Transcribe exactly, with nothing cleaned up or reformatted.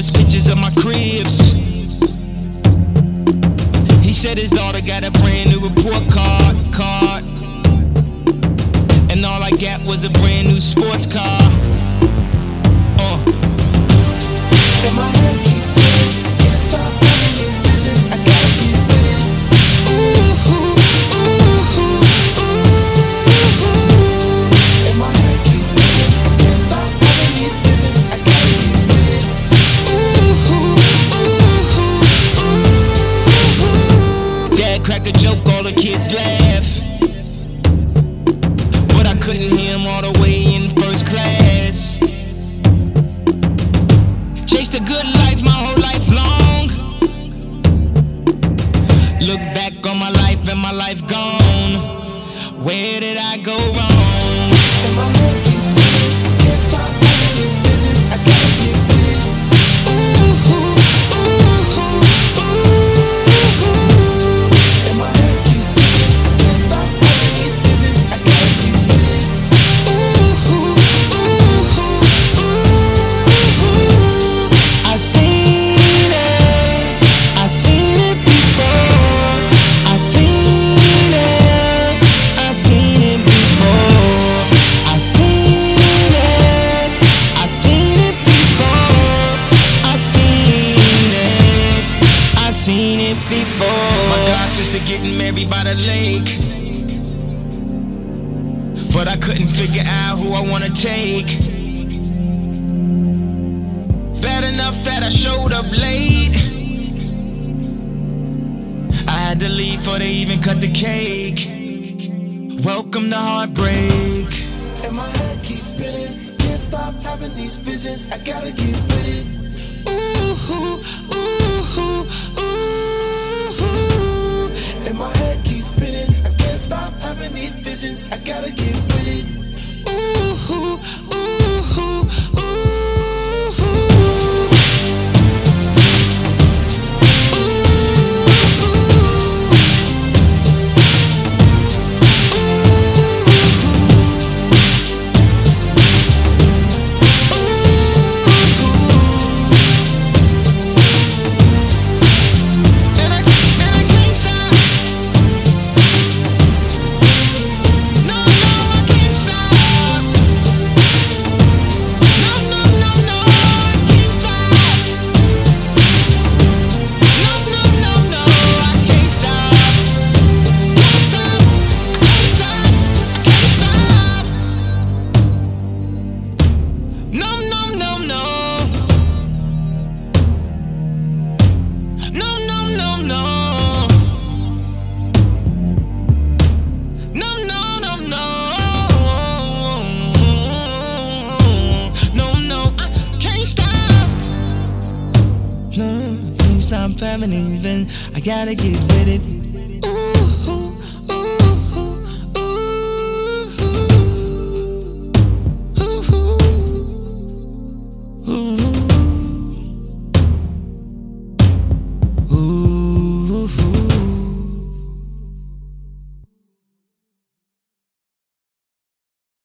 us pictures of my cribs. He said his daughter got a brand new report card, card. And all I got was a brand new sports car. Uh. And my head keeps spinning, can't stop having these visions, I gotta keep winning. Ooh, ooh, ooh, ooh, ooh. And my head keeps spinning, can't stop having these visions, I gotta keep winning. Ooh, ooh, ooh, ooh. Dad cracked a joke, all the kids laugh, but I couldn't hear him all the way in first class. Chased a good life my whole life long. Look back on my life and my life gone. Where did I go wrong? And my head keeps spinning, can't stop having these visions, I gotta keep winning. Ooh, ooh, ooh, ooh. And my head keeps spinning, can't stop having these visions, I gotta keep winning. Ooh, ooh, ooh, ooh. I seen it, I seen it before. I seen it, I seen it before. I seen it, I seen it before. I seen it, I seen it before. My god sister getting married by the lake, but I couldn't figure out who I wanna take. Bad enough that I showed up late. I had to leave before they even cut the cake. Welcome to heartbreak. And my head keeps spinning, can't stop having these visions, I gotta keep winning. Ooh, ooh, ooh, ooh. And my head keeps spinning, I can't stop having these visions, I gotta keep winning. Ooh, ooh, ooh, ooh. No, can't stop having even. I gotta get with it.